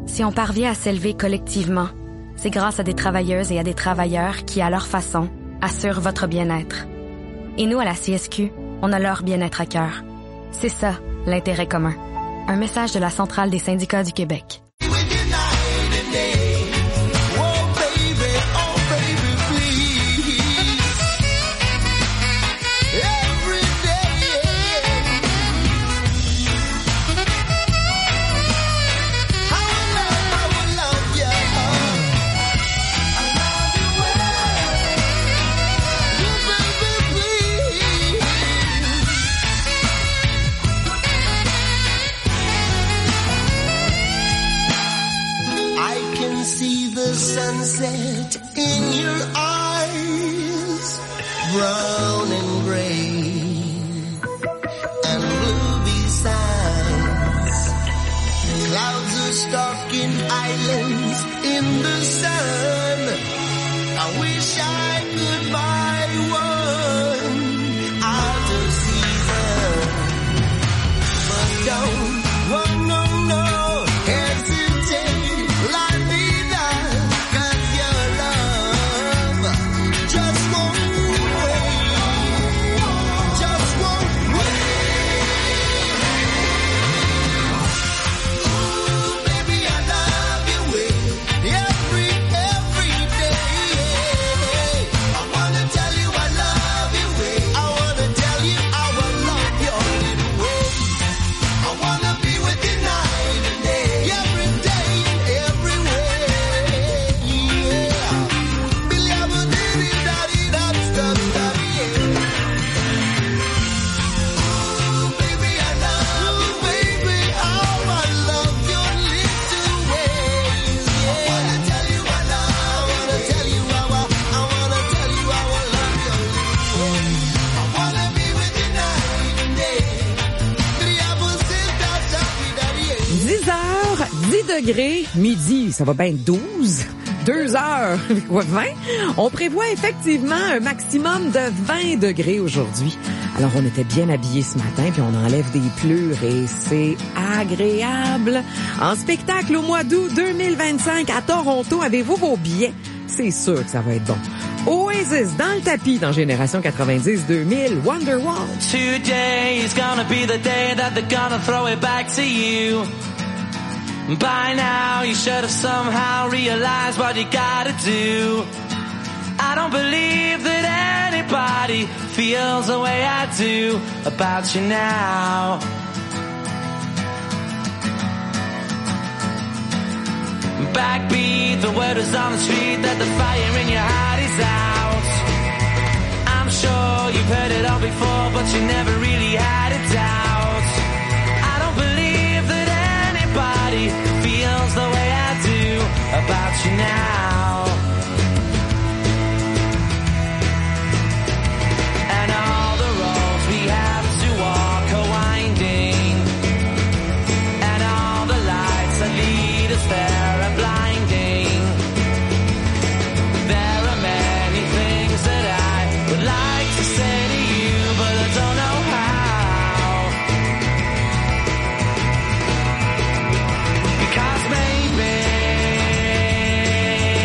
Si on parvient à s'élever collectivement, c'est grâce à des travailleuses et à des travailleurs qui, à leur façon, assurent votre bien-être. Et nous, à la CSQ, on a leur bien-être à cœur. C'est ça, l'intérêt commun. Un message de la Centrale des syndicats du Québec. Sunset in your eyes, brown and gray and blue besides. Clouds are stalking islands in the sun. I wish I could buy one out of season, but don't, no, hesitate, like me. Degrés, midi, ça va bien 12, 2 heures, quoi, 20. On prévoit effectivement un maximum de 20 degrés aujourd'hui. Alors, on était bien habillés ce matin, puis on enlève des pleurs et c'est agréable. En spectacle au mois d'août 2025 à Toronto, avez-vous vos billets? C'est sûr que ça va être bon. Oasis dans le tapis dans Génération 90-2000, Wonderwall. Today is gonna be the day that they're gonna throw it back to you. By now, you should have somehow realized what you gotta do. I don't believe that anybody feels the way I do about you now. Backbeat, the word is on the street that the fire in your heart is out. I'm sure you've heard it all before, but you never really had a doubt. I don't believe that anybody feels the way I do about you now. And all the roads we have to walk are winding, and all the lights that lead us there are blinding. There are many things that I would like to say to you, but I don't know how. Because maybe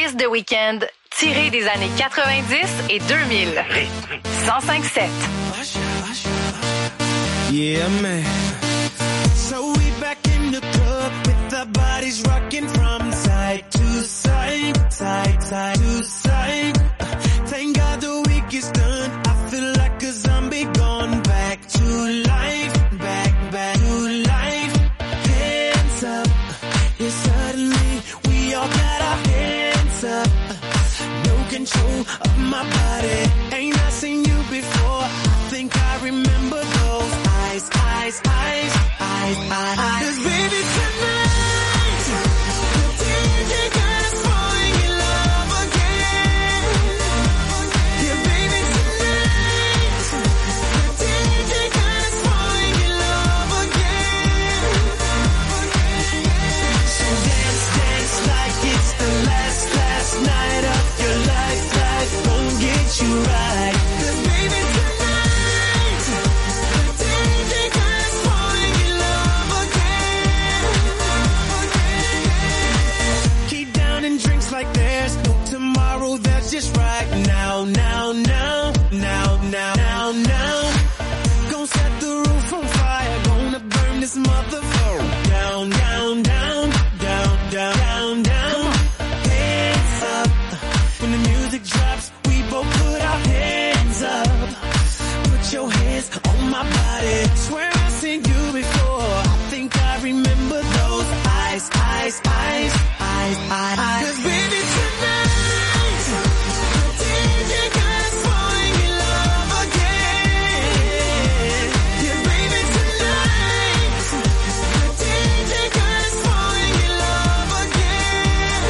Hits de week-end tirés des années 90 et 2000. 105.7. Yeah, man. So we back in the club with our bodies rocking from side to side, side to side. Thank God the week is done. I feel like a zombie gone back to life, back to life. Hands up, yeah, suddenly we all got our hands up. No control of my body. Ain't I seen you before? I think I remember those eyes. 'Cause baby tonight, the DJ got us falling in love again. Yeah, baby tonight, the DJ got us falling in love again. So dance like it's the last night of your life won't get you right. 'Cause baby tonight, the DJ got us falling in love again. Keep down and drinks like there's no tomorrow, that's just right now. Gonna set the roof on fire, gonna burn this motherfucker down. Hands up, when the music drops, we both put our hands up. Put your hands on my body. Swear I've seen you before. I think I remember those eyes. 'Cause baby tonight, the DJ got us falling in love again. Yeah, baby tonight, the DJ got us falling in love again.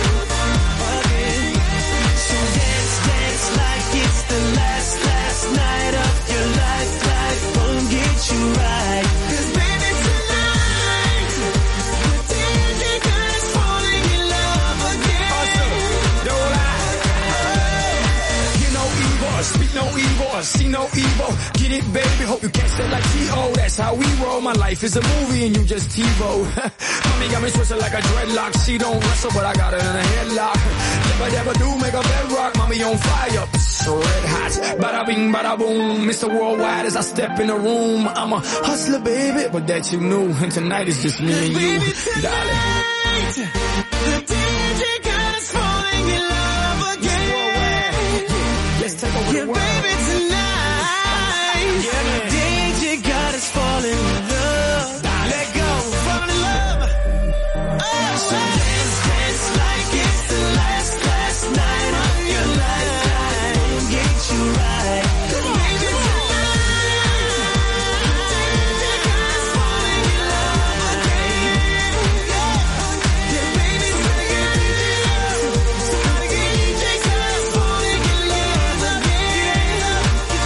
So dance like it's the last night of your life won't get you right. 'Cause baby tonight, the DJ got us falling in love again. Don't lie. Hear no evil, speak no evil, see no evil. Get it, baby, hope you catch that like T.O. That's how we roll. My life is a movie and you just TiVo. Mommy got me twisted like a dreadlock. She don't wrestle, but I got her in a headlock. Never do make a bedrock. Mommy on fire, red hot. Bada bing, bada boom. Mr. Worldwide as I step in the room. I'm a hustler, baby, but that you knew. And tonight is just me and you, darling. The DJ got us falling in love again. Let's take over the Yeah, world. baby tonight, the DJ got us falling in love. Let go, fall in love. So dance like it's the last night of your life. Won't get you right. Baby tonight, the DJ got us falling in love again. Yeah, baby tonight, the DJ got us falling in love again.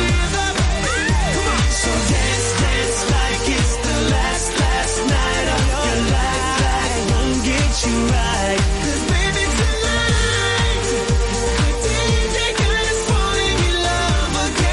So dance like it's the last night of your life. Won't get you right. 'Cause baby tonight, the DJ got us falling in love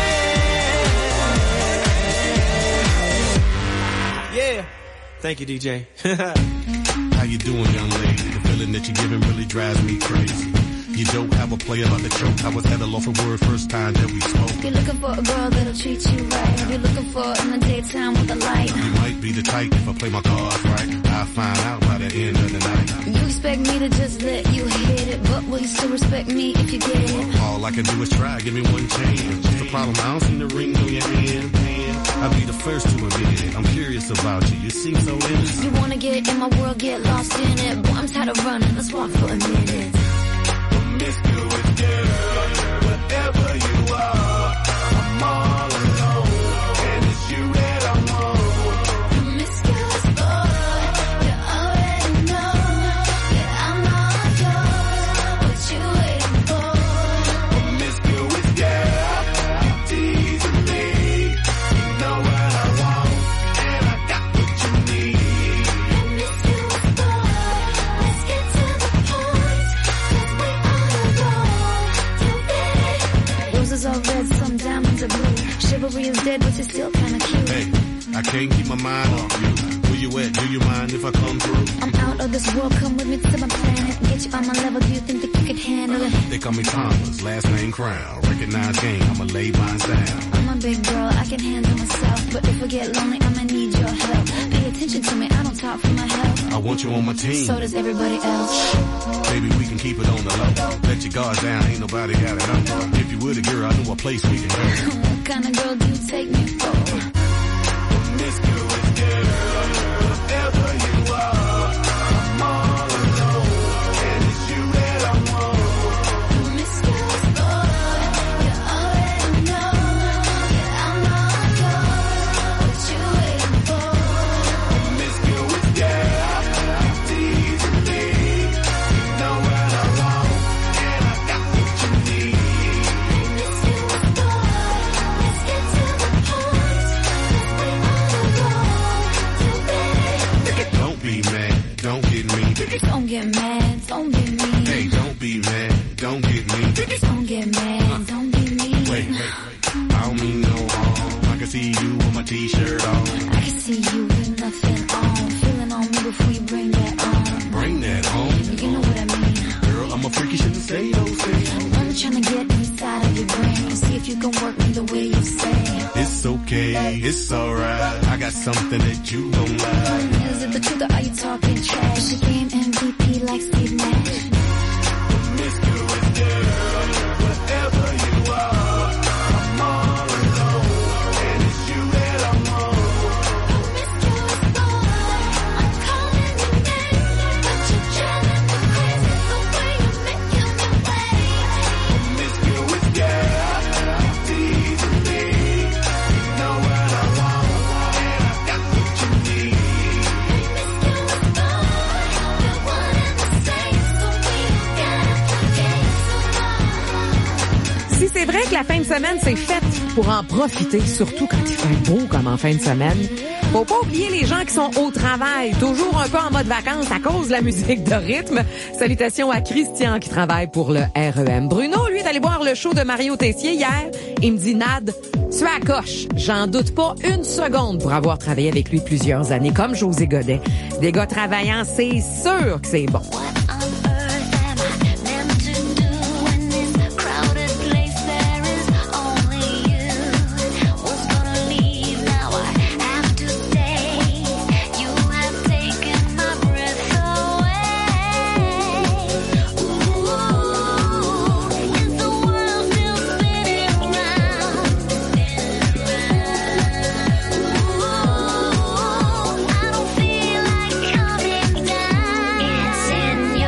again. Yeah. Thank you, DJ. How you doing, young lady? The feeling that you're giving really drives me crazy. You don't have a player about the choke. I was at a loss of word first time that we spoke. If you're looking for a girl that'll treat you right, if you're looking for in the daytime with a light, You might be the type if I play my cards right. I'll find out by the end of the night. you expect me to just let you hit it, but will you still respect me if you get it? All I can do is try, give me one chance. What's the problem? I don't see the ring on your hand. I'll be the first to admit it. I'm curious about you. You seem so innocent. You wanna get in my world, get lost in it. Boy, I'm tired of running, let's walk for a minute. Promiscuous girl, whatever you are, I'm all alone, and it's you that I'm on. Promiscuous boy, you already know that I'm all yours. What you waiting for? Promiscuous girl, you teasing me. You know what I want, and I got what you need. Promiscuous boy, let's get to the point, 'cause we all know you get it. Roses are red, some diamonds are blue. Chivalry is dead, but you're still kinda cute. Hey, I can't keep my mind off you. Where you at? Do you mind if I come through? I'm out of this world, come with me to my planet. Get you on my level, do you think that you could handle it? They call me Thomas, last name Crown. Recognize game, I'ma lay mine down. I'm a big girl, I can handle myself. But if I get lonely, I'ma need your help. Pay attention to me, I don't talk for my health. I want you on my team. So does everybody else. Baby, we can keep it on the low. Let your guard down, ain't nobody got it on. If you were the girl, I know a place we can go. What kind of girl do you take me for? Promiscuous girl, whatever you are, I'm all alone, and it's you that I want. Promiscuous boy, you already know that I'm all yours. What you waiting for? Promiscuous girl, you teasing me. You know what I want, and I got what you need. Promiscuous boy, let's get to the point. 'Cause we all know you better. Don't be mad, don't get me. Don't get mad, don't be mean. Hey, don't be mad, don't get me. Don't get mad, don't be mean. Wait, I don't mean no harm. I can see you with my t-shirt on. I can see you with nothing on. Feeling on me before you bring that on. Bring that home. You know what I mean. Girl, I'm a freak, you shouldn't say those things. I'm trying to get inside of your brain. See if you can work me the way you say. It's okay, it's alright. I got something that you don't like. Is it the truth or are you talking trash? She came MVP like Steve Nash. Promiscuous girl, whatever you are, I'm all alone, and it's you that I want. Promiscuous boy, I'm calling your name, but you're driving me crazy the way you're making me wait. Promiscuous girl, you teasing me. You know what I want, and I got what you need. Promiscuous boy, we're one and the same, so we gotta get some more. Si c'est vrai que la fin de semaine, c'est faite pour en profiter, surtout quand il fait beau comme en fin de semaine, faut pas oublier les gens qui sont au travail, toujours un peu en mode vacances à cause de la musique de rythme. Salutations à Christian qui travaille pour le REM. Bruno, lui, est allé voir le show de Mario Tessier hier. Il me dit, Nad, tu es à coche. J'en doute pas une seconde pour avoir travaillé avec lui plusieurs années, comme José Godet. Des gars travaillants, c'est sûr que c'est bon. What on earth am I meant to do in this crowded place? There is only you. Was gonna leave, now I have to stay. You have taken my breath away. Ooh, is the world still spinning round? Ooh, I don't feel like coming down. It's in your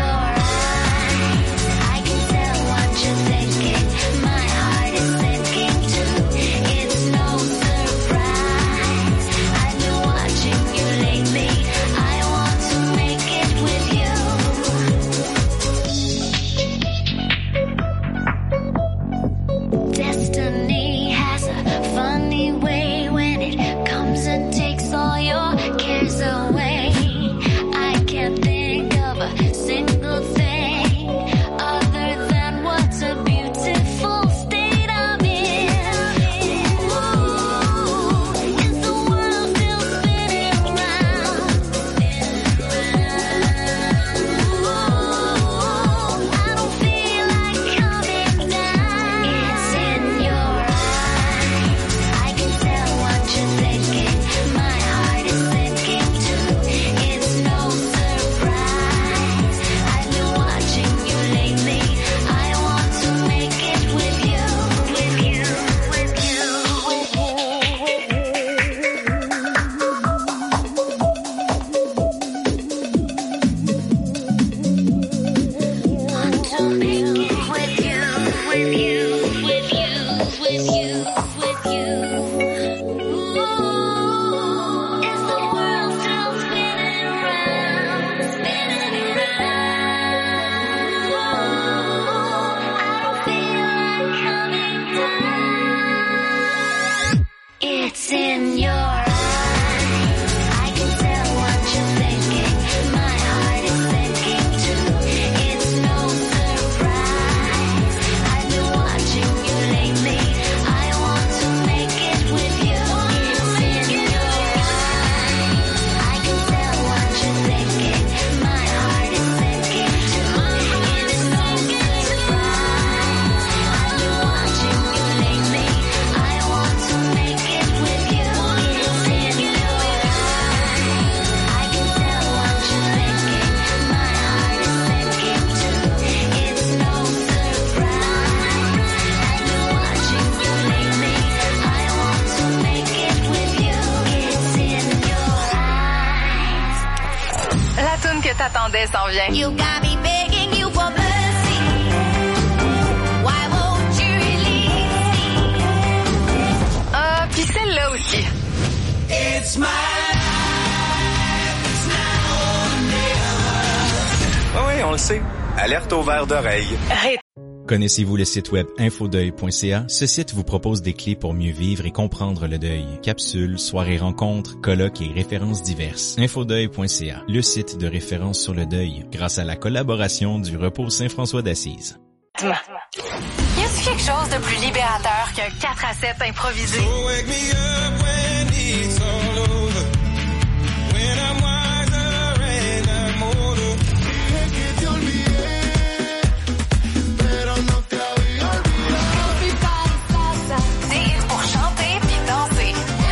attendais s'en vient. You got me begging you for mercy. Why won't you release me? Ah, puis celle-là aussi. It's my life, it's now or never. Oui, on le sait. Alerte au verre d'oreille. Connaissez-vous le site web infodeuil.ca? Ce site vous propose des clés pour mieux vivre et comprendre le deuil. Capsules, soirées rencontres, colloques et références diverses. Infodeuil.ca, le site de référence sur le deuil, grâce à la collaboration du Repos Saint-François d'Assise. Y a-t-il quelque chose de plus libérateur qu'un 4 à 7 improvisé? So wake me up when it's all over. When I'm wiser and I'm older. Que te olvidé, pero no te había olvidado. Des hits pour chanter puis danser.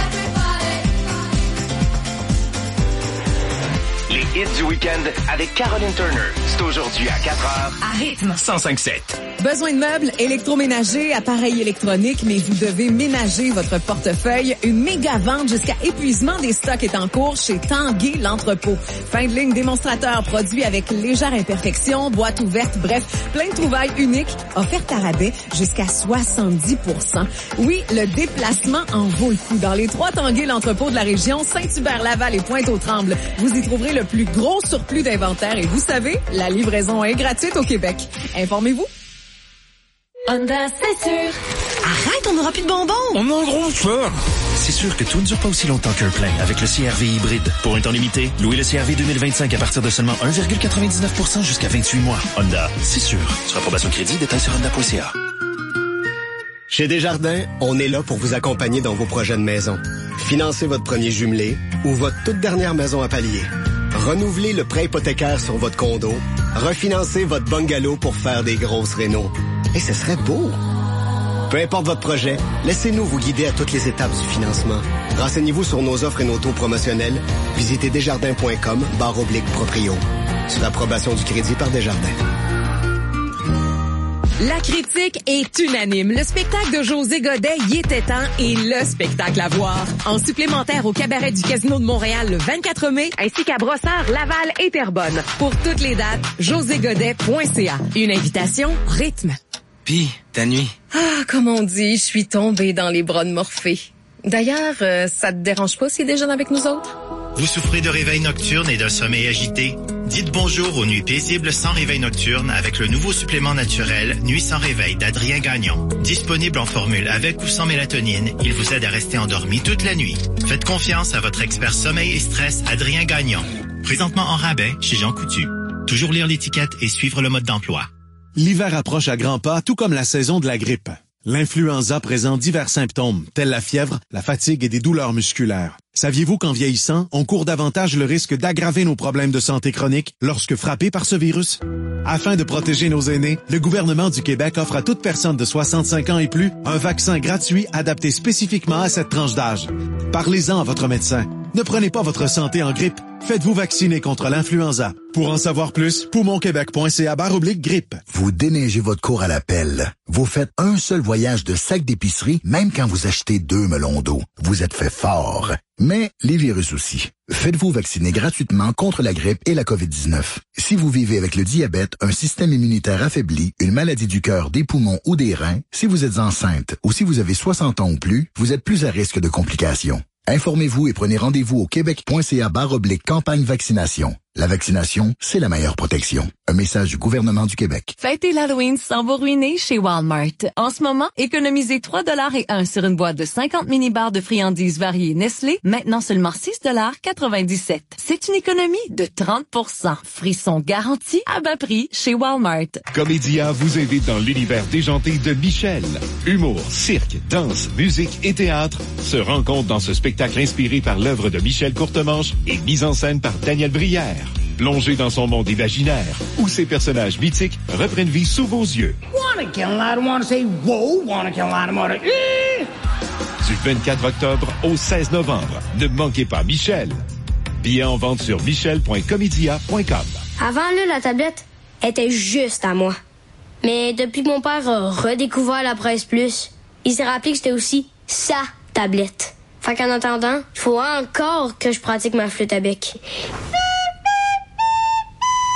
Les hits du week-end avec Caroline Turner. C'est aujourd'hui à 4h. À rythme. 105.7. Besoin de meubles, électroménagers, appareils électroniques, mais vous devez ménager votre portefeuille. Une méga vente jusqu'à épuisement des stocks est en cours chez Tanguay l'entrepôt. Fin de ligne démonstrateur, produit avec légère imperfection, boîte ouverte, bref, plein de trouvailles uniques, offertes à rabais jusqu'à 70%. Oui, le déplacement en vaut le coup. Dans les 3 Tanguay l'entrepôt de la région, Saint-Hubert, Laval et Pointe-aux-Trembles, vous y trouverez le plus gros surplus d'inventaire et vous savez, la livraison est gratuite au Québec. Informez-vous. Honda, c'est sûr. Arrête, on n'aura plus de bonbons. On en gros ça. C'est sûr que tout ne dure pas aussi longtemps qu'un plein avec le CR-V hybride. Pour un temps limité, louez le CR-V 2025 à partir de seulement 1,99% jusqu'à 28 mois. Honda, c'est sûr. Sur approbation de crédit, détails sur honda.ca. Chez Desjardins, on est là pour vous accompagner dans vos projets de maison. Financez votre premier jumelé ou votre toute dernière maison à palier. Renouvelez le prêt hypothécaire sur votre condo. Refinancez votre bungalow pour faire des grosses rénos. Et ce serait beau! Peu importe votre projet, laissez-nous vous guider à toutes les étapes du financement. Renseignez-vous sur nos offres et nos taux promotionnels. Visitez desjardins.com/proprio. Sur approbation du crédit par Desjardins. La critique est unanime. Le spectacle de José Godet, Y était temps, est le spectacle à voir. En supplémentaire au cabaret du Casino de Montréal le 24 mai, ainsi qu'à Brossard, Laval et Terrebonne. Pour toutes les dates, joségodet.ca. Une invitation rythme. Pis, ta nuit? Ah, comme on dit, je suis tombée dans les bras de Morphée. D'ailleurs, ça te dérange pas s'il déjeune avec nous autres? Vous souffrez de réveil nocturne et d'un sommeil agité? Dites bonjour aux nuits paisibles sans réveil nocturne avec le nouveau supplément naturel Nuit sans réveil d'Adrien Gagnon. Disponible en formule avec ou sans mélatonine, il vous aide à rester endormi toute la nuit. Faites confiance à votre expert sommeil et stress Adrien Gagnon. Présentement en rabais chez Jean Coutu. Toujours lire l'étiquette et suivre le mode d'emploi. L'hiver approche à grands pas, tout comme la saison de la grippe. L'influenza présente divers symptômes, tels la fièvre, la fatigue et des douleurs musculaires. Saviez-vous qu'en vieillissant, on court davantage le risque d'aggraver nos problèmes de santé chronique lorsque frappés par ce virus? Afin de protéger nos aînés, le gouvernement du Québec offre à toute personne de 65 ans et plus un vaccin gratuit adapté spécifiquement à cette tranche d'âge. Parlez-en à votre médecin. Ne prenez pas votre santé en grippe. Faites-vous vacciner contre l'influenza. Pour en savoir plus, poumonquebec.ca/grippe. Vous déneigez votre cour à la pelle. Vous faites un seul voyage de sac d'épicerie, même quand vous achetez 2 melons d'eau. Vous êtes fait fort. Mais les virus aussi. Faites-vous vacciner gratuitement contre la grippe et la COVID-19. Si vous vivez avec le diabète, un système immunitaire affaibli, une maladie du cœur, des poumons ou des reins, si vous êtes enceinte ou si vous avez 60 ans ou plus, vous êtes plus à risque de complications. Informez-vous et prenez rendez-vous au québec.ca/campagne vaccination. La vaccination, c'est la meilleure protection. Un message du gouvernement du Québec. Fêtez l'Halloween sans vous ruiner chez Walmart. En ce moment, économisez 3,01 sur une boîte de 50 mini-bars de friandises variées Nestlé, maintenant seulement 6,97 $. C'est une économie de 30%. Frisson garanti à bas prix chez Walmart. Comédia vous invite dans l'univers déjanté de Michel. Humour, cirque, danse, musique et théâtre se rencontrent dans ce spectacle inspiré par l'œuvre de Michel Courtemanche et mise en scène par Daniel Brière. Plongez dans son monde imaginaire, où ses personnages mythiques reprennent vie sous vos yeux. Wanna kill a lot, wanna say whoa, wanna kill a lot, Du 24 octobre au 16 novembre. Ne manquez pas Michel. Billets en vente sur michel.comedia.com. Avant, là, la tablette était juste à moi. Mais depuis que mon père a redécouvert la Presse Plus, il s'est rappelé que c'était aussi sa tablette. Fait qu'en attendant, il faut encore que je pratique ma flûte à bec.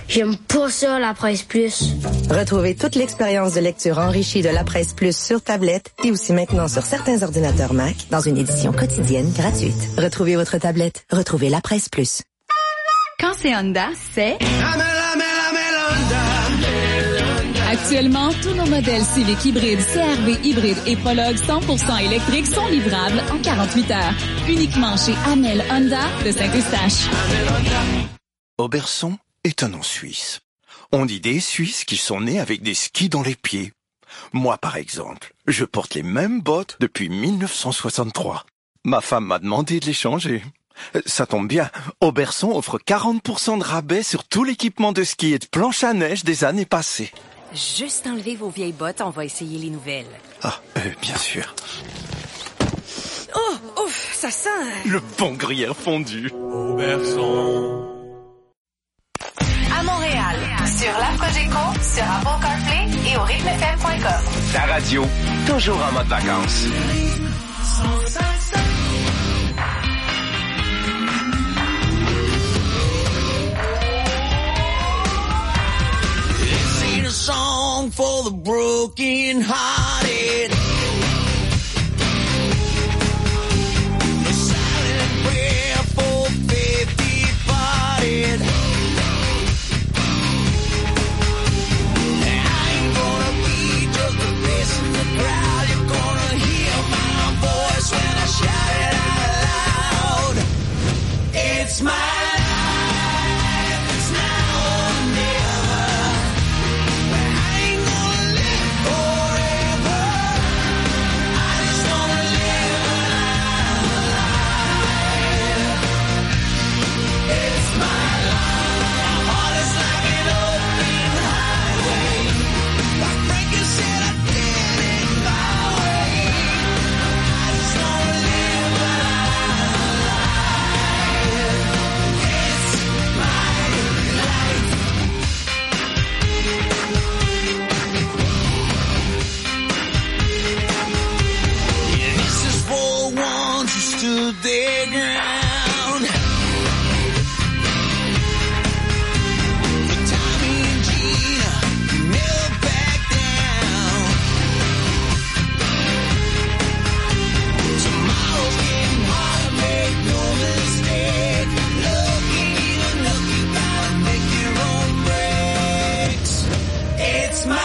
J'aime pas ça, la Presse Plus. Retrouvez toute l'expérience de lecture enrichie de La Presse Plus sur tablette et aussi maintenant sur certains ordinateurs Mac dans une édition quotidienne gratuite. Retrouvez votre tablette. Retrouvez La Presse Plus. Quand c'est Honda, c'est... Actuellement, tous nos modèles Civic hybrides, CR-V hybrides et Prologue 100% électriques sont livrables en 48 heures. Uniquement chez Amel Honda de Saint-Eustache. Oberson est un nom suisse. On dit des Suisses qui sont nés avec des skis dans les pieds. Moi, par exemple, je porte les mêmes bottes depuis 1963. Ma femme m'a demandé de les changer. Ça tombe bien, Oberson offre 40% de rabais sur tout l'équipement de ski et de planche à neige des années passées. Juste enlever vos vieilles bottes, on va essayer les nouvelles. Ah, bien sûr. Oh, ouf, ça sent... Le bon gruyère fondu. Oberson. À Montréal, sur la Cogeco, sur Apple CarPlay et au rythmefm.com. Ta radio, toujours en mode vacances. A song for the broken hearted. A silent prayer for faith departed. I ain't gonna be just a face in the crowd. You're gonna hear my voice when I shout it out loud. It's my stood their ground. For Tommy and Gina, never back down. Tomorrow's getting hard, make no mistake. Looking even look, you gotta make your own breaks. It's my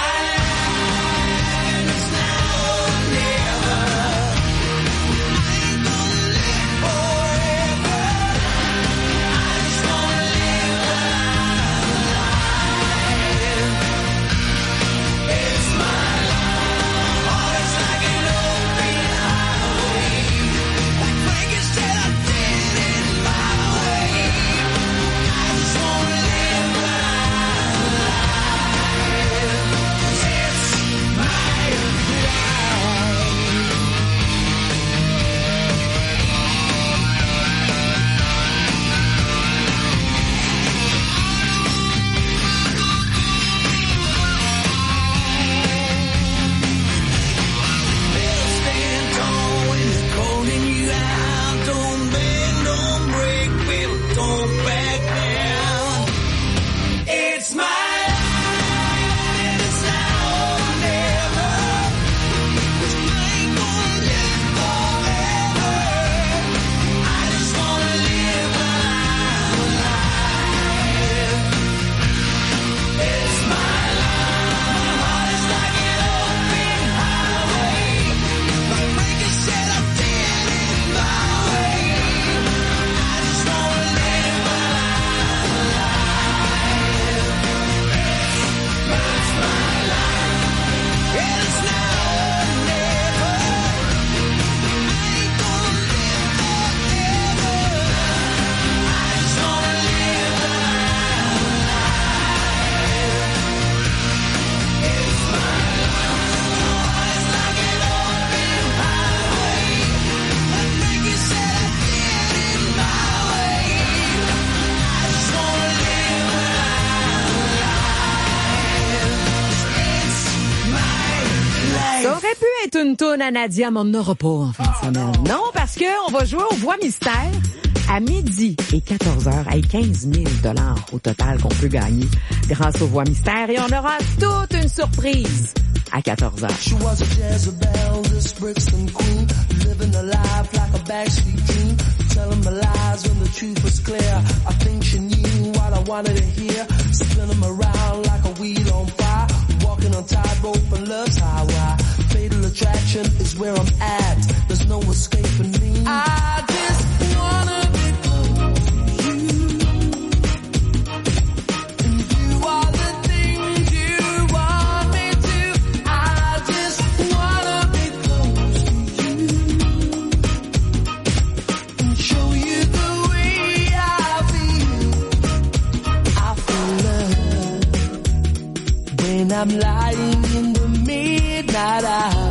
Une toune à Nadia, mais on n'aura pas en fin de semaine. Non, parce que on va jouer aux voix mystères. À midi et 14h, avec 15 000 $ au total qu'on peut gagner grâce aux voix mystères. Et on aura toute une surprise à 14h. She was a Jezebel, this Brixton queen, living a life like a backstreet dream, telling my lies when the truth was clear. I think she knew what I wanted to hear, spin them around like a wheel on fire, walking on tightrope and love's highway. Fatal attraction is where I'm at, there's no escaping me. I just wanna be close to you, and do all the things you want me to. I just wanna be close to you, and show you the way I feel. I feel love when I'm lying in the midnight hour,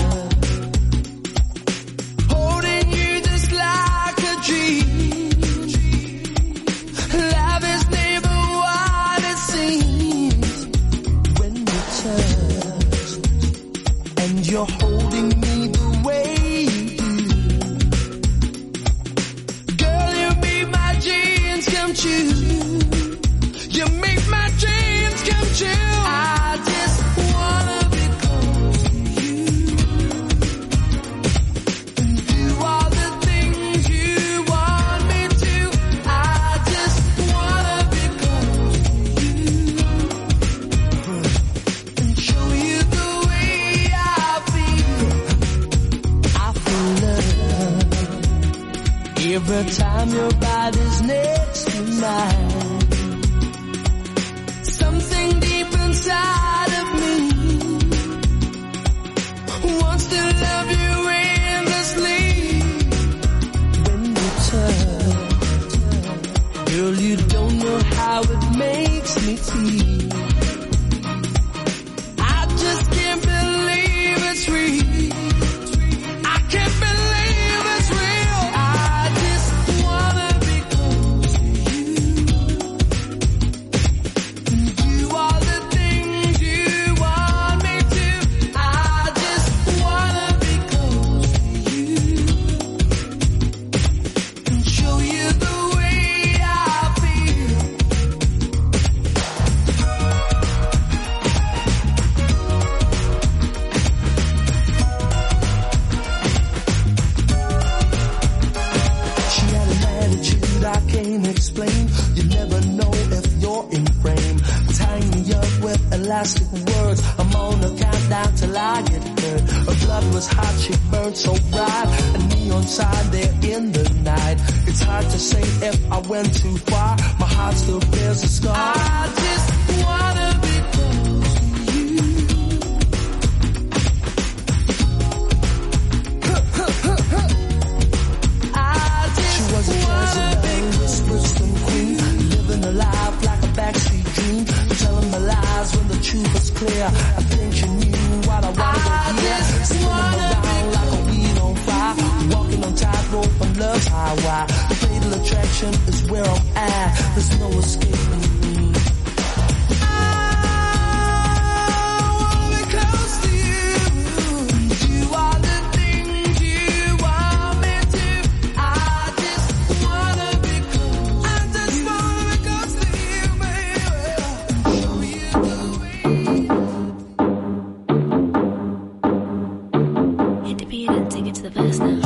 holding you just like a dream. Love is never what it seems when you touch, and you're holding me the way you do. Girl, you make my dreams come true. You make my dreams come true. I just wanna be close to you, and do all the things you want me to. I just wanna be close to you, and show you the way I feel. I feel love every time your body's next to mine. Something deep inside of me wants to love you endlessly. When you touch, girl, you don't know how it makes me feel. I just can't believe it's real. I can't believe it's real. I just wanna be close to you, and do all the things you want me to. I just wanna be close to you, and show you the way I feel. She had an attitude I can't explain. You never know if you're in frame. Tying me up with elastic words. I'm on a countdown till I get hurt. Her blood was hot, she burned so bright. A neon sign there in the night. It's hard to say if I went too far. My heart still bears a scar. I just wanna be close to you. She was a Jezebel, this Brixton queen, living a life like a backstreet dream, telling my lies when the truth was clear. I think she knew what I wanted to hear, spinning around like a wheel on fire, walking on tightrope on love's highway. The fatal attraction is where I'm at, there's no escaping me. I wanna be close to you, do all the things you want me to. I just wanna be close. I just wanna be close to you, baby. Show you the way. Hit the beat and take it to the verse now.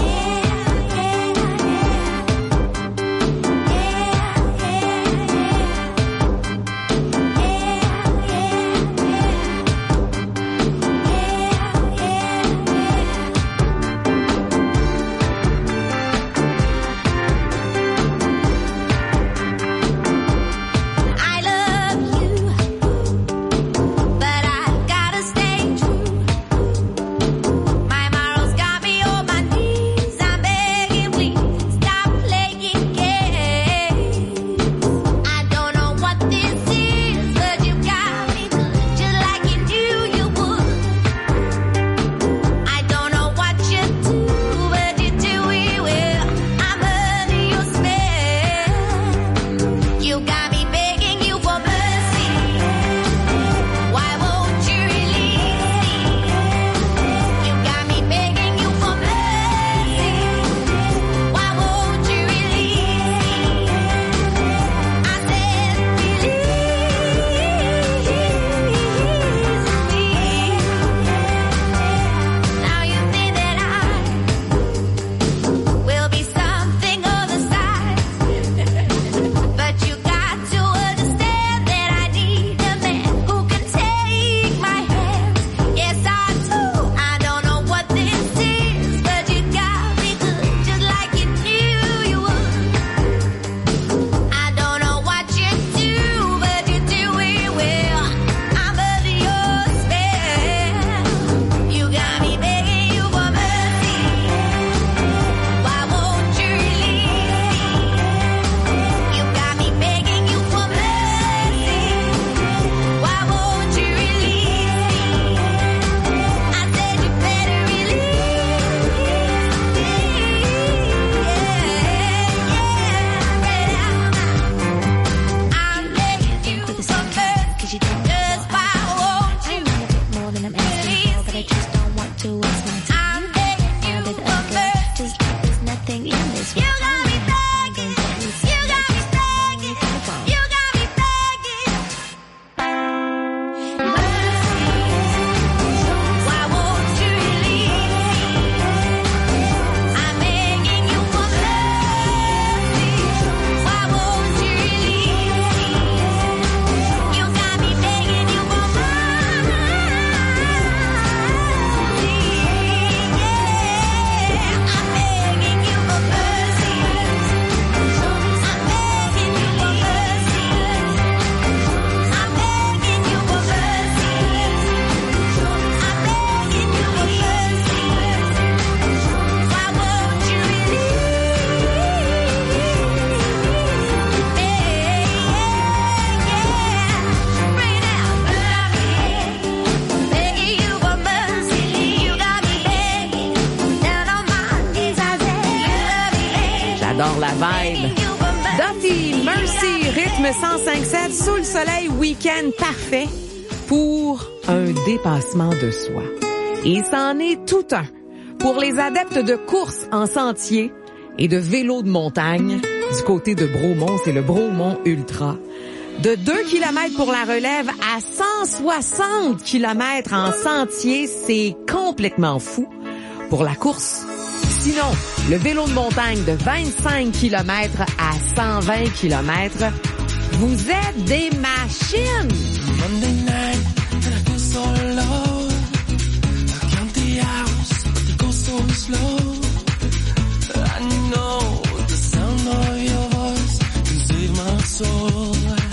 sur la vibe. Duffy, Mercy, rythme 105.7, sous le soleil, week-end parfait pour un dépassement de soi. Et c'en est tout un pour les adeptes de course en sentier et de vélo de montagne. Du côté de Bromont, c'est le Bromont Ultra. De 2 km pour la relève à 160 km en sentier, c'est complètement fou pour la course. Sinon, le vélo de montagne de 25 km à 120 km, vous êtes des machines! Monday night, and I feel so low. I count the hours, but they go so slow. I know the sound of your voice can save my soul.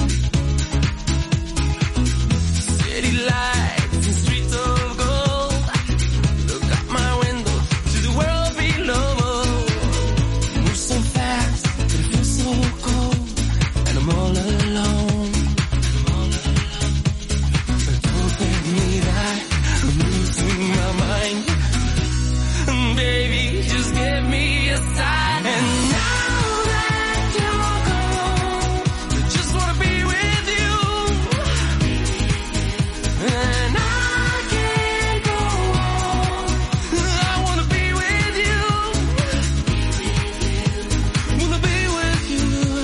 City lights and streets of gold. Look out my window to the world below. Move so fast, but it feels so cold, and I'm all alone. But don't think me that I'm losing my mind. Baby, just give me a sign. And now that you're gone, I just wanna be with you. And I can't go on. I wanna be with you. Wanna be with you.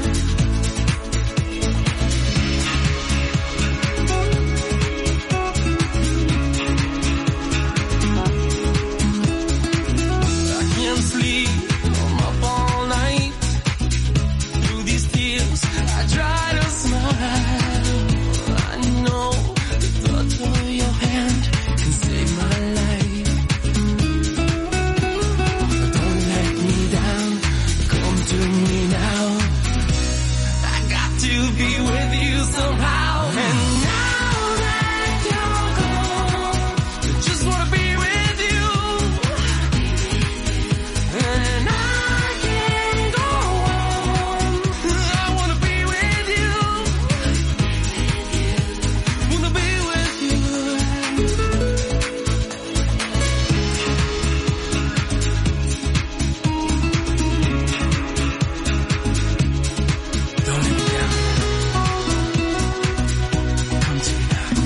I can't sleep, I'm up all night. Through these tears, I try to smile. I know the touch of your hand can save my life. But don't let me down, come to me now. I got to be with you somehow. And now that you're gone, I just wanna be with you. And I can't go on. I wanna be with you. Wanna be with you. Don't let me down. Come to me now.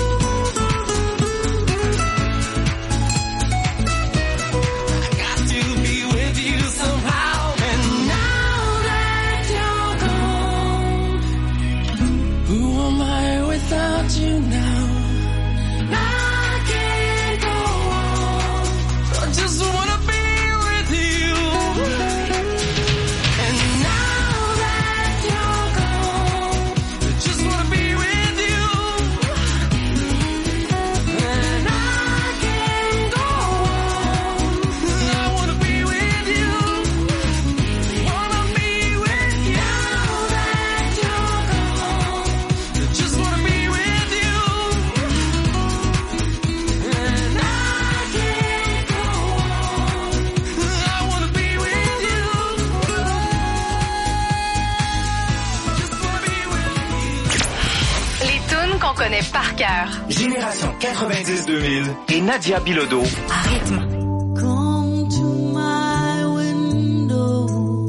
I got to be with you somehow. And now that you're gone, who am I without you now? I can't go on. I just wanna be with you. And now that you're gone, I just wanna be with you. And I can't go on. I wanna be with you. Wanna be with you. Now that you're gone, I just wanna be with you. And I can't go on. I wanna be with you. Just wanna be with you. Les tunes qu'on connaît par cœur. Génération 90-2000 et Nadia Bilodeau. À rythme. Come to my window,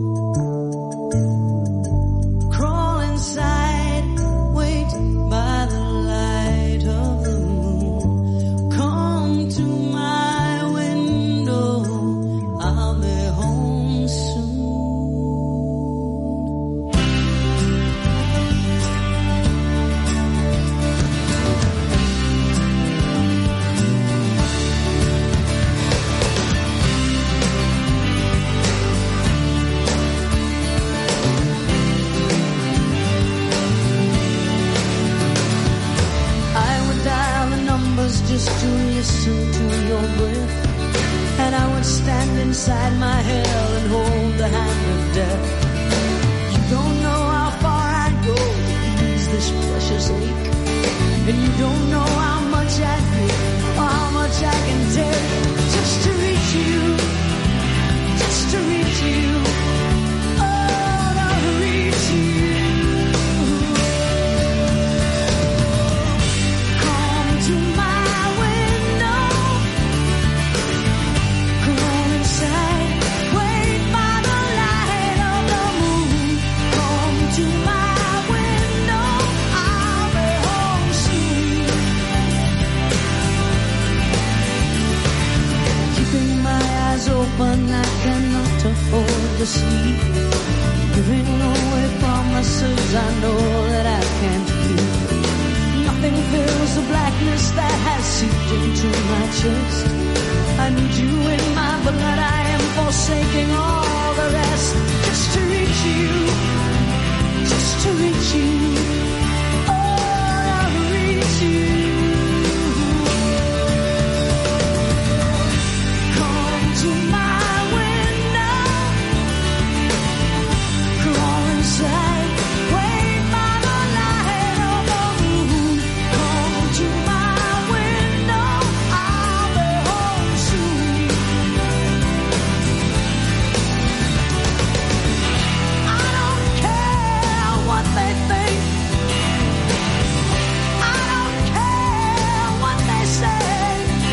crawl inside, wait by the light of the moon. Come to my window, I'll be home soon. I would dial the numbers just to listen to your breath. And I would stand inside my hell and hold the hand of death. You don't know how far I'd go to ease this precious ache. And you don't know how much I feel or how much I can take. Just to reach you, just to reach you. Oh, to reach you. Come to my window, come on inside, wait by the light but I cannot afford to sleep. Giving away promises I know that I can't keep. Nothing fills the blackness that has seeped into my chest. I need you in my blood, I am forsaking all the rest. Just to reach you, just to reach you. Oh, I'll reach you. Come to my window, crawl inside, wait by the light of the moon. Come to my window, I'll be home soon. I don't care what they think. I don't care what they say.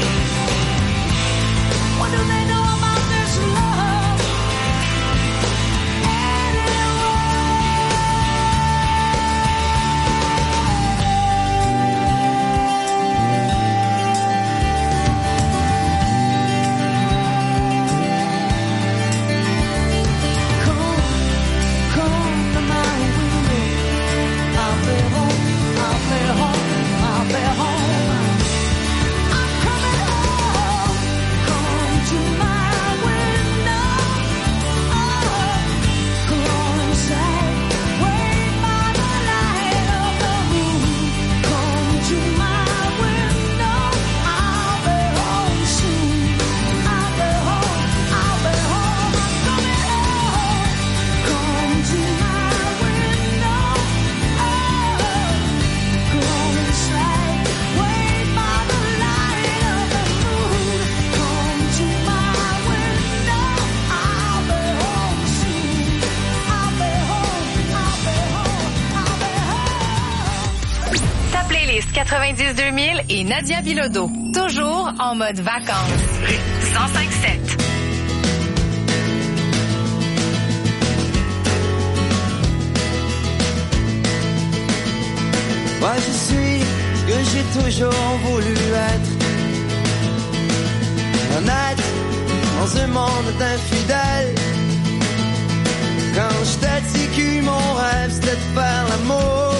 What do they know about this love? Come to my window. I'll be home, I'll be home, I'll be home. I'm coming home. Come to my window. Oh, crawl inside, wait by the light of the moon. Come to my window. I'll be home soon. I'll be home, I'll be home. I'm coming home. Come to my window. Oh, crawl inside, wait by the light of the moon. Come to my window. I'll be home soon. I'll be home, I'll be home, I'll be home. Ta playlist 90-2000 et Nadia Bilodeau. Toujours en mode vacances. 105.7. Moi je suis ce que j'ai toujours voulu être. Honnête dans un monde d'infidèles. Quand j'étais TQ, mon rêve c'était de faire l'amour.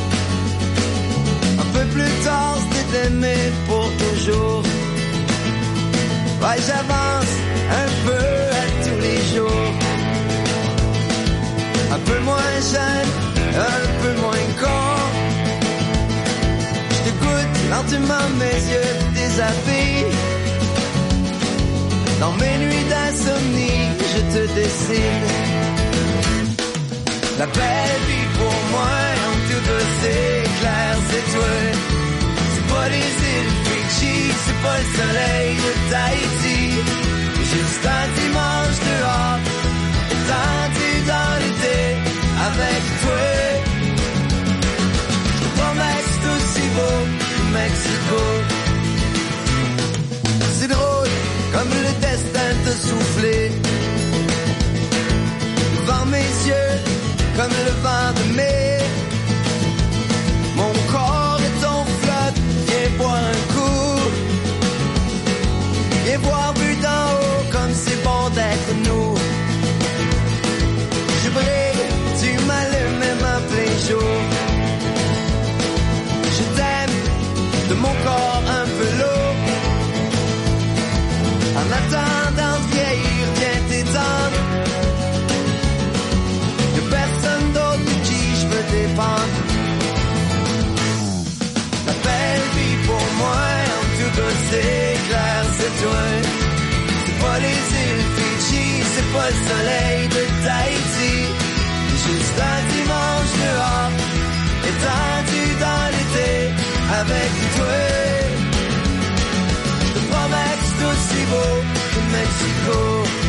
Un peu plus tard c'était d'aimer pour toujours. Ouais, j'avance un peu à tous les jours. Un peu moins jeune, un peu moins con. Je te goûte lentement, mes yeux déshabillent. Dans mes nuits d'insomnie, je te dessine. La belle vie pour moi, en tout de c'est clair, c'est toi. C'est pas les îles Fidji, c'est pas le soleil de Tahiti. Juste un dimanche dehors, étendu dans l'été, avec toi. Je te promets que c'est aussi beau que Mexico. C'est drôle, comme le destin te soufflé. Devant mes yeux, comme le vent de mai. Mon corps est en flotte, viens boire un coup. Viens voir vu d'en haut, comme c'est bon d'être nous. Je brille, tu m'allumes même en plein jour. Je t'aime, de mon corps un peu lourd. En attendant de vieillir, viens t'étendre. Y'a personne d'autre de qui je peux dépendre. La belle vie pour moi, en tout cas c'est clair, c'est toi. C'est pas les îles Fidji, c'est pas le soleil de Tahiti. Juste un dimanche dehors, étendu dans l'été, avec toi. Je te promets que c'est aussi beau que Mexico.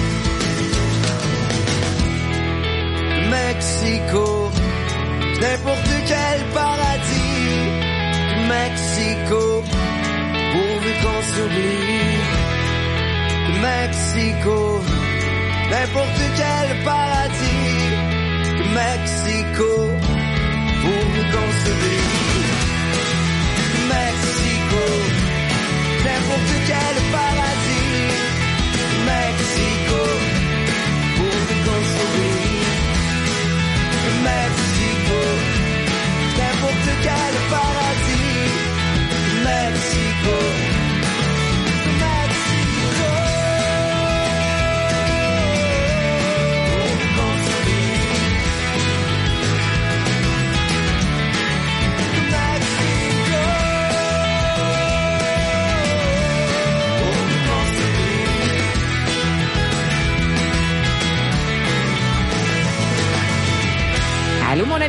Mexico, n'importe quel paradis. Mexico, pourvu qu'on s'oublie. Mexico, n'importe quel paradis. Mexico, pourvu qu'on s'oublie. Mexico, n'importe quel paradis. Mexico.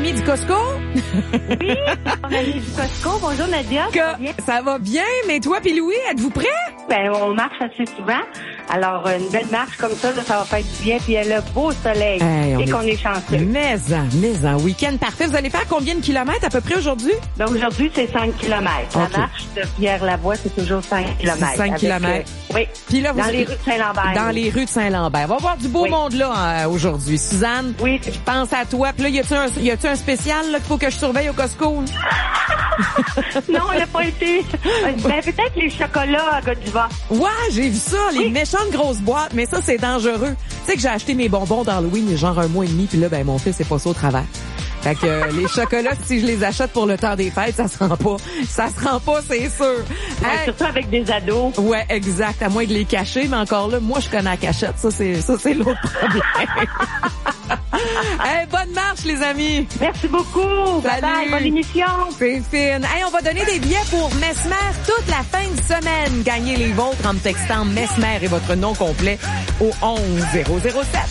amie du Costco? Oui, mon amie du Costco. Bonjour Nadia. Ça va bien, mais toi puis Louis, êtes-vous prêts? Ben, on marche assez souvent. Alors, une belle marche comme ça, là, ça va faire du bien. Puis il y a le beau soleil. Hey, qu'on est chanceux. Mais un week-end parfait. Vous allez faire combien de kilomètres à peu près aujourd'hui? Ben, aujourd'hui, c'est 5 kilomètres. Okay. La marche de Pierre-Lavoie, c'est toujours 5 kilomètres. 5 kilomètres. Oui. Puis là, dans les rues de Saint-Lambert. Dans les rues de Saint-Lambert. On va voir du beau monde là aujourd'hui. Suzanne, oui. Je pense à toi. Puis là, y a-tu un spécial là, qu'il faut que je surveille au Costco? Non, il n'a pas été. Ben, peut-être les chocolats à Godiva. Ouais, j'ai vu ça, les méchantes grosses boîtes, mais ça, c'est dangereux. Tu sais que j'ai acheté mes bonbons d'Halloween il y a genre 1 mois et demi, puis là, ben mon fils est passé au travers. Fait que les chocolats, si je les achète pour le temps des fêtes, ça se rend pas. Ça se rend pas, c'est sûr. Ouais, surtout avec des ados. Ouais, exact. À moins de les cacher, mais encore là, moi, je connais la cachette. Ça, c'est l'autre problème. Hey, bonne marche, les amis. Merci beaucoup. Salut. Bye, bonne émission. C'est fine. Hey, on va donner des billets pour Mesmer toute la fin de semaine. Gagnez les vôtres en me textant Mesmer et votre nom complet au 11007.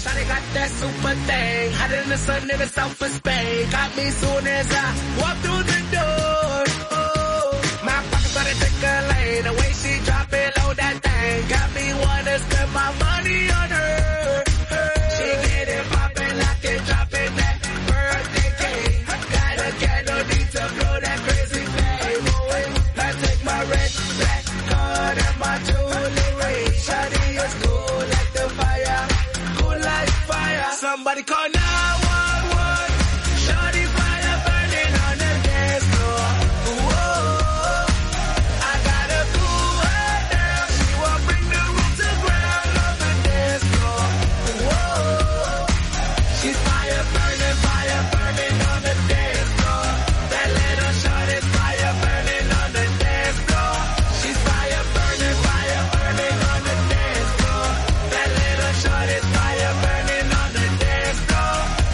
Got me soon as I walk through the door. Oh, my pockets started tickling. The way she drop it low, that thing got me wanna spend my money on her. She get it poppin', lock it, dropping that birthday cake. Got a candle, need to blow that crazy flame away. I take my red, black card and my jewelry. Shawty is cool like the fire, cool like fire. Somebody call 911. Shawty fire burning on the dance floor. Whoa, I gotta cool her down. She won't bring the room to ground on the dance floor. Whoa, she's fire burning on the dance floor. That little shorty's fire burning on the dance floor. She's fire burning on the dance floor. That little shorty's fire burning on the dance floor.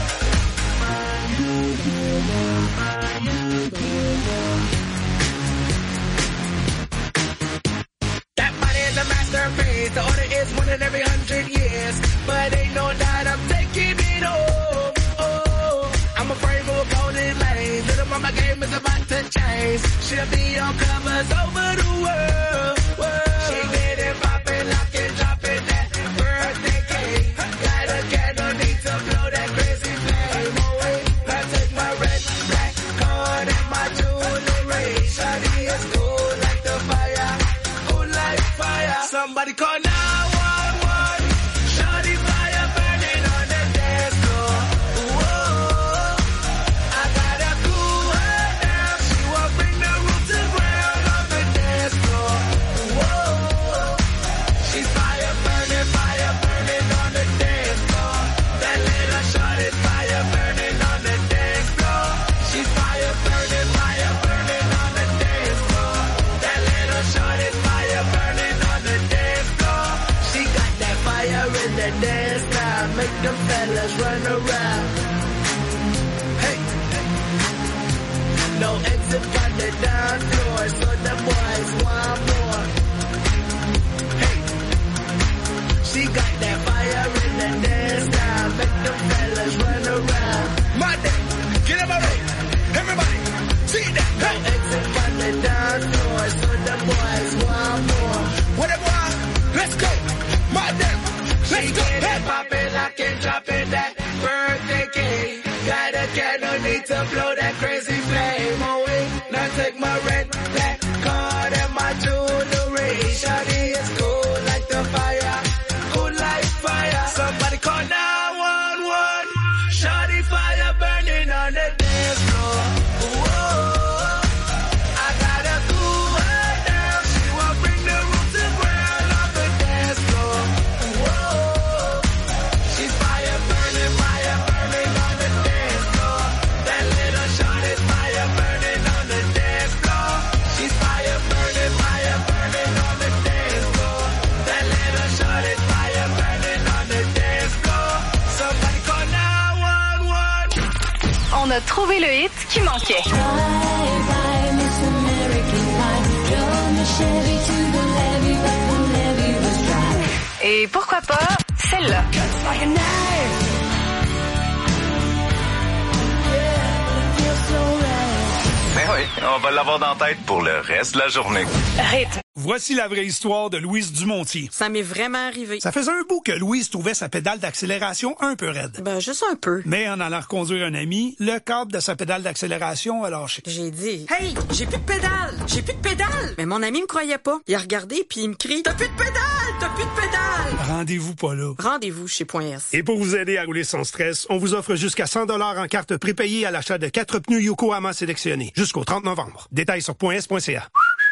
That body is a masterpiece. The order is 1 in every 100 years. But ain't no doubt I'm taking it home. Oh, I'm a brave little golden lane. Little mama game is about to change. She'll be on covers over the world. She get it poppin', lock it, dropping that birthday cake. Got a candle, need to blow that crazy flame away. I take my red, black card and my jewelry. Shawty is cool like the fire, cool like fire. Somebody call 911. Shawty fire burning on the dance floor. Whoa, I gotta cool her down. She won't bring the room to ground on the dance floor. Whoa, she's fire burning on the dance floor. That little shorty's fire burning on the dance floor. She's fire burning on the dance floor. That little shorty's fire burning on the dance floor. She got that fire in the dance now, make them fellas run around. Hey, no exit on the down floor, so the boys want more. Hey, she got that fire in the dance now, make them fellas run around. My day, get up already, everybody, see that. Hey, no exit on the down floor, so the boys want more. Whatever, let's go. My damn, let's go. Hey, poppin', lock it, dropping that birthday cake. Got a candle, need to blow that crazy flame away. Now take my red, black card and my jewelry. Shawty is cool like the fire, cool like fire. Somebody call 911. Shawty fire burning on the dance floor. Whoa, I gotta cool her down. She won't bring the room to ground on the dance floor. Whoa, she's fire burning on the dance floor. That little shorty's fire burning on the dance floor. She's fire burning on the dance floor. That little shorty's fire burning on the dance floor. Somebody call 911. On a trouvé le hit qui manquait. Et pourquoi pas celle-là. Oui, on va l'avoir dans la tête pour le reste de la journée. Rythme. Voici la vraie histoire de Louise Dumontier. Ça m'est vraiment arrivé. Ça faisait un bout que Louise trouvait sa pédale d'accélération un peu raide. Ben, juste un peu. Mais en allant reconduire un ami, le câble de sa pédale d'accélération a lâché. J'ai dit, hey, j'ai plus de pédale! J'ai plus de pédale! Mais mon ami me croyait pas. Il a regardé puis il me crie, t'as plus de pédale! T'as plus de pédale! Rendez-vous pas là. Rendez-vous chez .s. Et pour vous aider à rouler sans stress, on vous offre jusqu'à 100 $ en carte prépayée à l'achat de 4 pneus Yokohama sélectionnés jusqu'au 30 novembre. Détails sur .s.ca.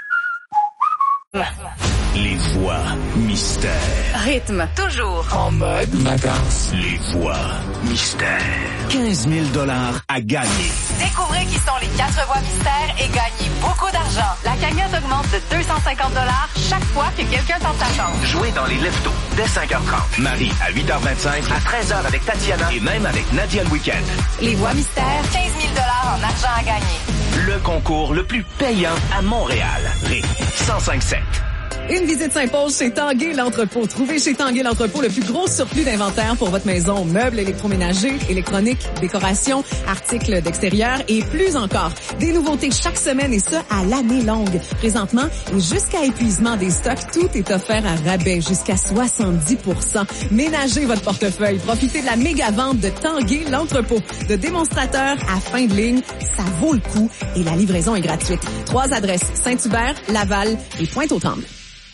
Les voix mystères. Rythme. Toujours. En mode vacances. Les voix mystères. 15 000 $ à gagner. Découvrez qui sont les 4 voix mystères et gagnez beaucoup d'argent. La cagnotte augmente de 250 $ chaque fois que quelqu'un tente sa chance. Jouez dans les leftos dès 5h30. Marie à 8h25, à 13h avec Tatiana et même avec Nadia le week-end. Les voix mystères, 15 000 $ en argent à gagner. Le concours le plus payant à Montréal. Rythme 105.7. Une visite s'impose chez Tanguay l'entrepôt. Trouvez chez Tanguay l'entrepôt le plus gros surplus d'inventaire pour votre maison. Meubles électroménagers, électroniques, décorations, articles d'extérieur et plus encore. Des nouveautés chaque semaine et ce, à l'année longue. Présentement, et jusqu'à épuisement des stocks, tout est offert à rabais jusqu'à 70%. Ménagez votre portefeuille. Profitez de la méga vente de Tanguay l'entrepôt. De démonstrateur à fin de ligne, ça vaut le coup et la livraison est gratuite. 3 adresses, Saint-Hubert, Laval et Pointe-aux-Trembles.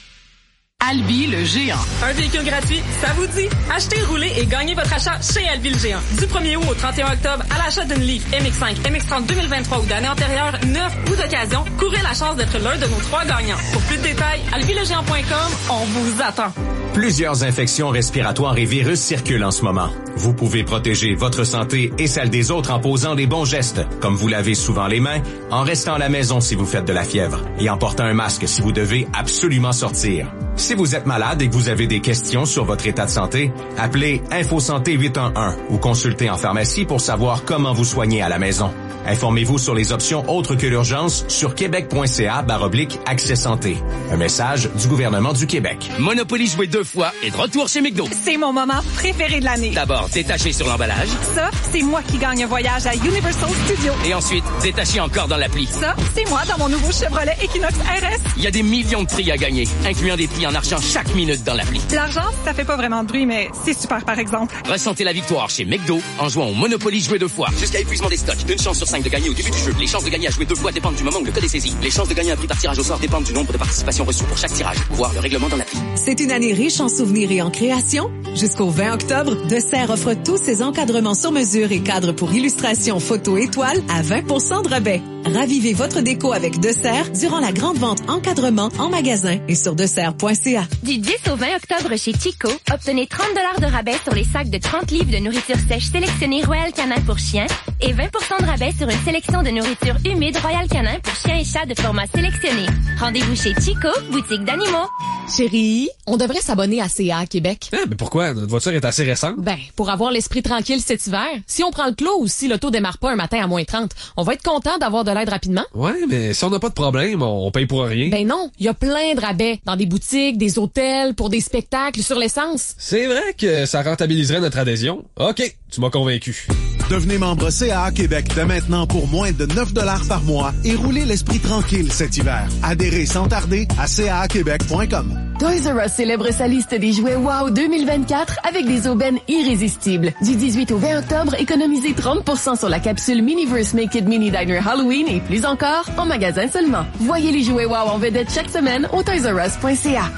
Albi le géant. Un véhicule gratuit, ça vous dit? Achetez, roulez et gagnez votre achat chez Albi le géant. Du 1er août au 31 octobre, à l'achat d'une Leaf MX5, MX30 2023 ou d'année antérieure, neuf ou d'occasion, courez la chance d'être l'un de nos 3 gagnants. Pour plus de détails, albilegéant.com, on vous attend. Plusieurs infections respiratoires et virus circulent en ce moment. Vous pouvez protéger votre santé et celle des autres en posant des bons gestes, comme vous lavez souvent les mains, en restant à la maison si vous faites de la fièvre et en portant un masque si vous devez absolument sortir. Si vous êtes malade et que vous avez des questions sur votre état de santé, appelez InfoSanté 811 ou consultez en pharmacie pour savoir comment vous soigner à la maison. Informez-vous sur les options autres que l'urgence sur québec.ca/accès santé. Un message du gouvernement du Québec. Monopoly joué 2 fois et de retour chez McDo. C'est mon moment préféré de l'année. D'abord, détaché sur l'emballage. Ça, c'est moi qui gagne un voyage à Universal Studios. Et ensuite, détaché encore dans l'appli. Ça, c'est moi dans mon nouveau Chevrolet Equinox RS. Il y a des millions de prix à gagner, incluant des prix en argent chaque minute dans l'appli. L'argent, ça fait pas vraiment de bruit, mais c'est super par exemple. Ressentez la victoire chez McDo en jouant au Monopoly joué 2 fois. Jusqu'à épuisement des stocks. Une chance sur 5 de gagner au début du jeu. Les chances de gagner à jouer 2 fois dépendent du moment où le code est saisi. Les chances de gagner un prix par tirage au sort dépendent du nombre de participations reçues pour chaque tirage. Voir le règlement dans l'appli. C'est une année riche en souvenirs et en création. Jusqu'au 20 octobre, Dessert offre tous ses encadrements sur mesure et cadres pour illustration, photo et toile à 20% de rabais. Ravivez votre déco avec Dessert durant la grande vente encadrement en magasin et sur dessert.ca. Du 10 au 20 octobre chez Chico, obtenez 30 $ de rabais sur les sacs de 30 livres de nourriture sèche sélectionnée Royal Canin pour chiens et 20% de rabais sur une sélection de nourriture humide Royal Canin pour chiens et chats de format sélectionné. Rendez-vous chez Chico, boutique d'animaux. Chérie, on devrait s'abonner à CA Québec. Mais pourquoi? Notre voiture est assez récente. Ben, pour avoir l'esprit tranquille cet hiver. Si on prend le clos ou si l'auto démarre pas un matin à moins 30, on va être content d'avoir de l'aide rapidement. Ouais, mais si on n'a pas de problème, on paye pour rien. Ben non, il y a plein de rabais dans des boutiques, des hôtels, pour des spectacles, sur l'essence. C'est vrai que ça rentabiliserait notre adhésion. OK, tu m'as convaincu. Devenez membre CAA Québec dès maintenant pour moins de 9 $ par mois et roulez l'esprit tranquille cet hiver. Adhérez sans tarder à caaquebec.com. Toys R Us célèbre sa liste des jouets WOW 2024 avec des aubaines irrésistibles. Du 18 au 20 octobre, économisez 30% sur la capsule Miniverse Make It Mini Diner Halloween et plus encore en magasin seulement. Voyez les jouets WOW en vedette chaque semaine au toysrus.ca.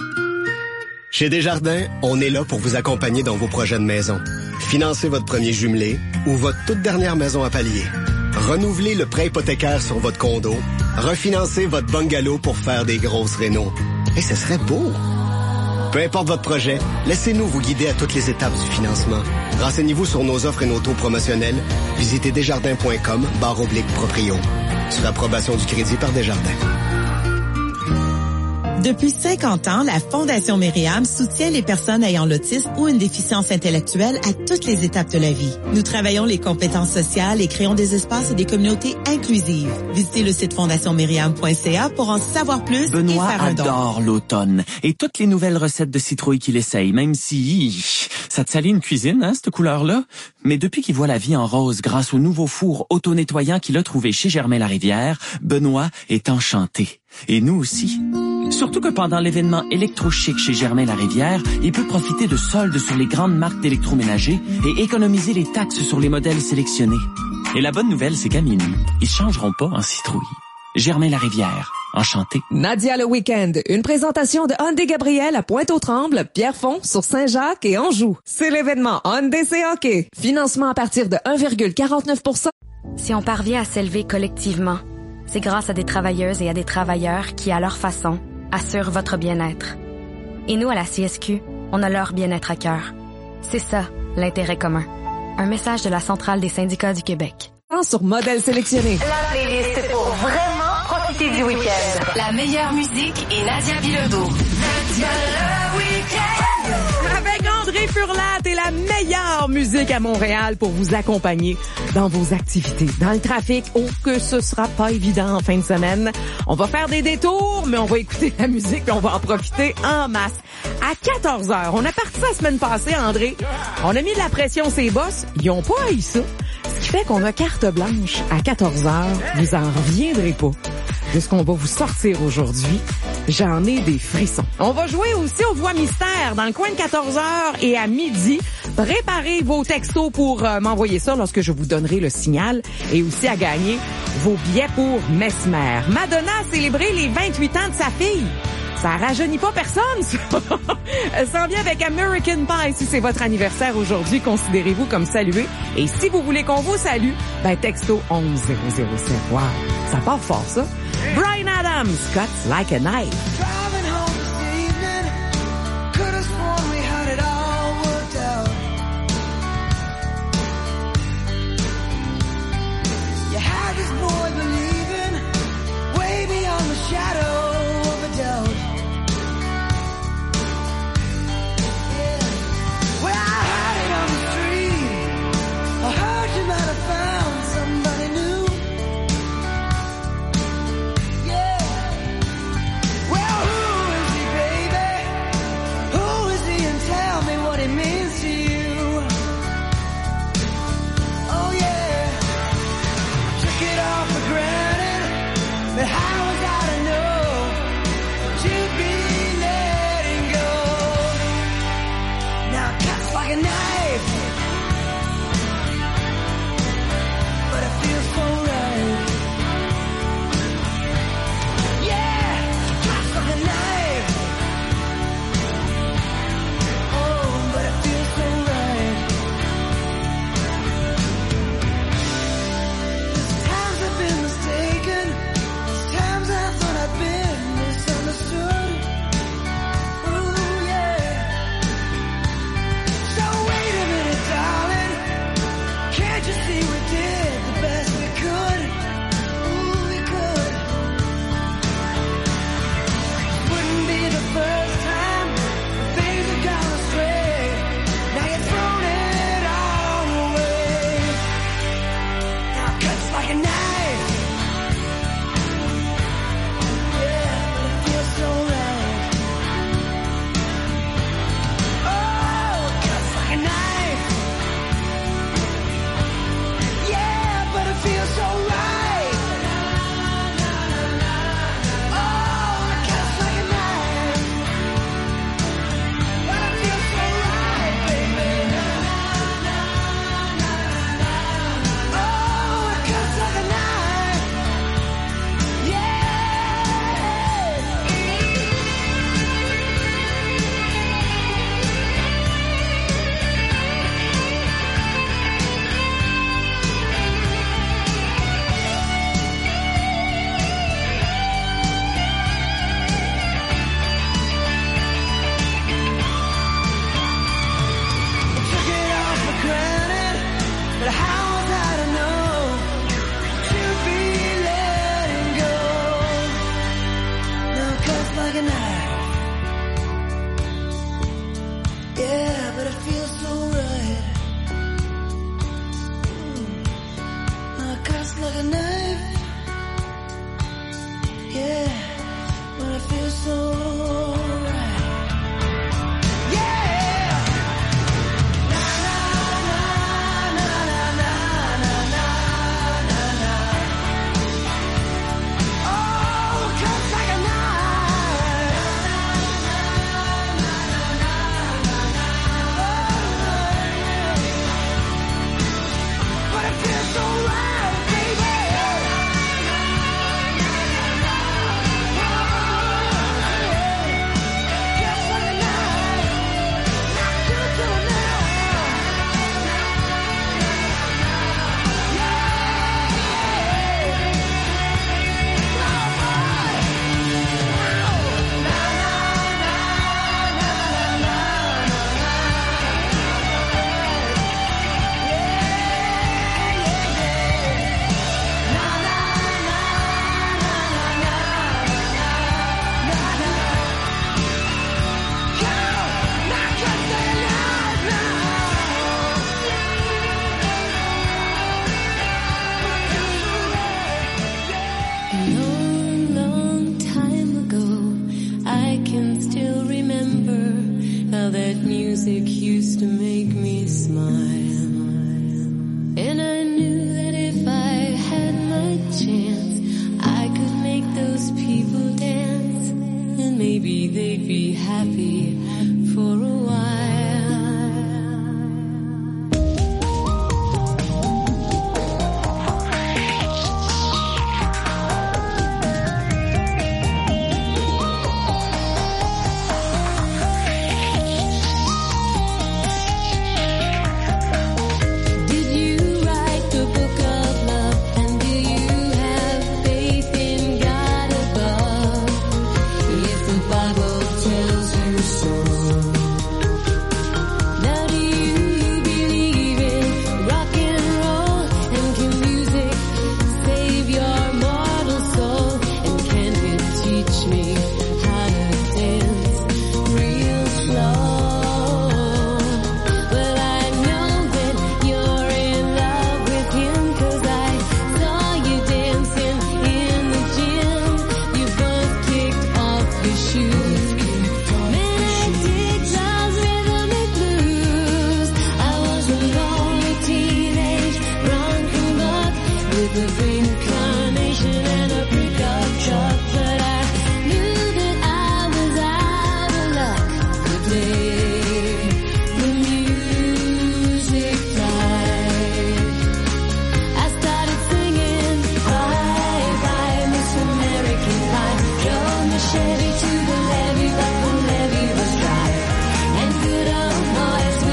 Chez Desjardins, on est là pour vous accompagner dans vos projets de maison. Financez votre premier jumelé ou votre toute dernière maison à palier. Renouvelez le prêt hypothécaire sur votre condo. Refinancez votre bungalow pour faire des grosses rénos. Et ce serait beau! Peu importe votre projet, laissez-nous vous guider à toutes les étapes du financement. Renseignez-vous sur nos offres et nos taux promotionnels. Visitez desjardins.com/proprio. Sur approbation du crédit par Desjardins. Depuis 50 ans, la Fondation Myriam soutient les personnes ayant l'autisme ou une déficience intellectuelle à toutes les étapes de la vie. Nous travaillons les compétences sociales et créons des espaces et des communautés inclusives. Visitez le site fondationmyriam.ca pour en savoir plus Benoît et faire un don. adore l'automne et toutes les nouvelles recettes de citrouilles qu'il essaye, même si Ça te salit une cuisine, hein, cette couleur-là? Mais depuis qu'il voit la vie en rose grâce au nouveau four auto-nettoyant qu'il a trouvé chez Germain-Larivière, Benoît est enchanté. Et nous aussi. Surtout que pendant l'événement électrochic chez Germain-Larivière, il peut profiter de soldes sur les grandes marques d'électroménager et économiser les taxes sur les modèles sélectionnés. Et la bonne nouvelle, c'est qu'à minuit, ils changeront pas en citrouille. Germain-Larivière. Enchanté. Nadia le week-end, une présentation de Hyundai Gabriel à Pointe-aux-Trembles, Pierrefonds, sur Saint-Jacques et Anjou. C'est l'événement Hyundai C'est hockey. Financement à partir de 1,49%. Si on parvient à s'élever collectivement, c'est grâce à des travailleuses et à des travailleurs qui, à leur façon, assurent votre bien-être. Et nous, à la CSQ, on a leur bien-être à cœur. C'est ça, l'intérêt commun. Un message de la Centrale des syndicats du Québec. Sur modèle sélectionné. La playlist pour vraiment profiter du week-end. La meilleure musique et Nadia Bilodeau. Nadia le week-end. Avec André Furlat et la meilleure musique à Montréal pour vous accompagner dans vos activités. Dans le trafic, que ce sera pas évident en fin de semaine. On va faire des détours, mais on va écouter la musique et on va en profiter en masse. À 14h, on a parti la semaine passée, André. On a mis de la pression sur les boss. Ils ont pas haï ça. Ce qui fait qu'on a carte blanche à 14h. Vous en reviendrez pas de ce qu'on va vous sortir aujourd'hui. J'en ai des frissons. On va jouer aussi aux voix mystères dans le coin de 14h et à midi. Préparez vos textos pour m'envoyer ça lorsque je vous donnerai le signal et aussi à gagner vos billets pour Mesmer. Madonna a célébré les 28 ans de sa fille. Ça rajeunit pas personne, ça. Elle s'en vient avec American Pie. Si c'est votre anniversaire aujourd'hui, considérez-vous comme salué. Et si vous voulez qu'on vous salue, texto 11007. Wow, ça part fort, ça. Bryan Adams, Cuts Like a Knife. Driving home this evening, could have sworn we had it all worked out. You had this boy believing, way beyond the shadow of a doubt. Well, I heard it on the street, I heard you might have found somebody new. Yeah. Well, music used to make me smile. And I knew that if I had my chance, I could make those people dance. And maybe they'd be happy for a while. The green